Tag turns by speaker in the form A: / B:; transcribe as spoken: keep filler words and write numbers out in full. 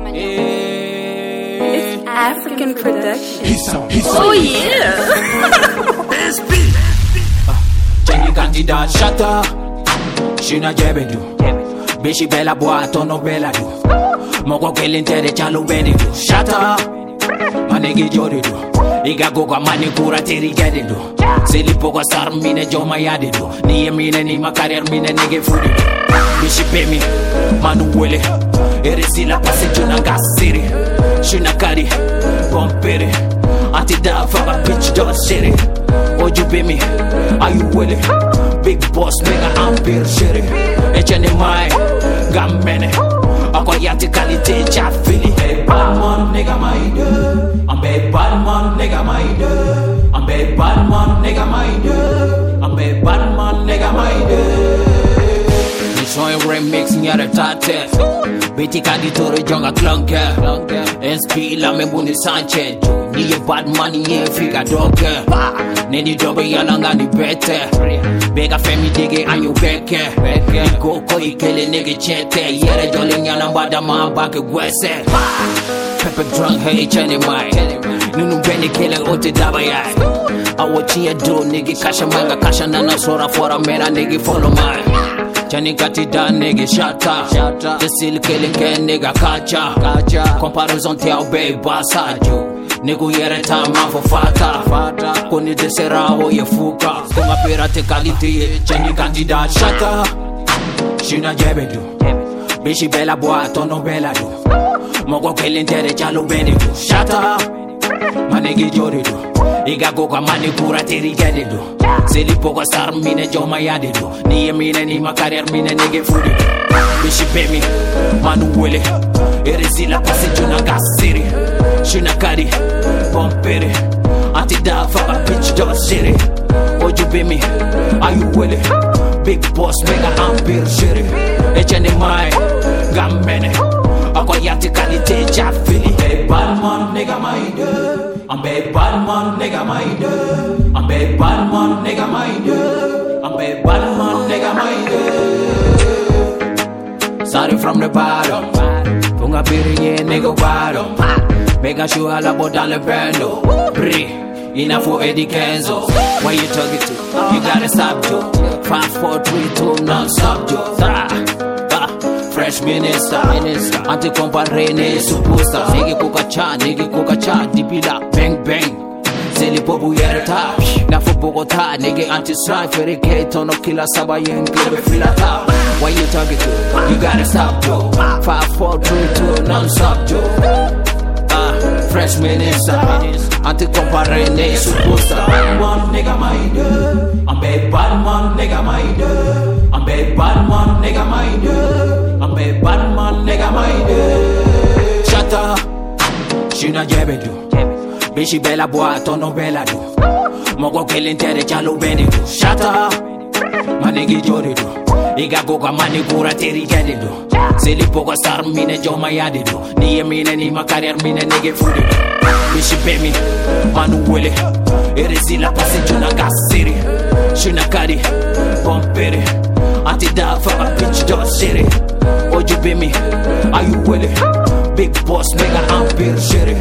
A: It's African production.
B: Oh yeah.
C: Jenny candidate shatter. She na jebedu. Bishi bella boy tono bella do. Moko kelintere chalo benedu. Shatter. Manegi jodidu. Iga goga mani kura teri gededu. Seli pogo star mine joma yadedu. Ni mine ni ma career mine nege fudi. Bishi pemi manu wele. Eresi la passe juna gasiri. Shuna kari bompere. Anti da faba bitch don't shitty. Would you be me? Are you willing? Big boss mega ampere shitty. H N M I gamene. Akoyati quality cha fili. Hey bad man nigga my dude. I'm bad bad man nigga my dude. I'm bad bad man nigga my dude. I'm bad bad man nigga my dude. Soy remix nyare tate. Biti kaditore jonga klonke. S P la me buni Sanchez. Ni ye bad money ye fika doke. Neni dobe yalanga ni bete. Bega femi dige anyu beke. Iko ko ikele nige chete. Yere jole nyana bada mabake gwese. Pepe drunk hey H N M I. Nunu beni kele ote daba yai. Awochi ya do nige kasha manga kasha nana sora fora mera nige follow my. Chani kati da nigga shatter. The still killing can nigga kacha. Comparison te au bay basajo. Nigga yere time for fata. Koni de seraho ye fuka. Kunga pirate quality. Chani kati da shatter. Shina jebedu. Bishi bella boy tono bella do. Mogo kelintere chalo benedu. Shatter. Manegi jodidu. Iga goga mani kura teri gededu. Seli pogo star mine joma yadedu. Ni mine ni ma career mine nege fudi. Bishi pemi manu wele. Eresi la passe juna gasiri. Shuna kari bompere. Anti da faba bitch don't shitty. Would you be me? Are you willing? Big boss mega ampere shitty. H N M I gamene. Akoyati quality cha fili. Hey bad man nigga my dude. I'm bad bad man nigga my dude. I'm bad bad man nigga my dude. I'm bad bad man nigga my dude. Starting from the bottom. Punga pirinye nigga bottom. Mega sure all about dans le bando. Bri, enough for Eddie Kenzo. Why you talking to? You gotta stop Joe. Five, four, three, two, non-stop Joe. Fresh minister, anti comparene supposta. Nigga kuka cha, nigga kuka cha, dipila bang bang. Zeli pobu yere ta, na for Bogota, nigga anti-strife, fericate, no killer saba yen, give fila ta. Why you talking to? You gotta stop Joe. Five, four, three, two, non-stop Joe. Ah, fresh minister, anti comparene supposta. Bad man, nigga my dude. I'm bad bad man, nigga my dude. I'm bad bad man, nigga my dude. I'm a bad man, nigga my dude. Shatter. Shina jebedu. Bishi bella boy tono bella do. Mogo kelintere chalo benedu. Shatter. Manegi jodidu. Iga goga mani kura teri gededu. Seli pogo star mine joma yadedu. Ni mine ni ma career mine nege fudi. Bishi pemi manu wele. Eresi la passe juna gasiri. Shuna kari bompere. Anti da faba bitch don't shitty. Would you be me? Are you willing? Big boss mega ampere shitty.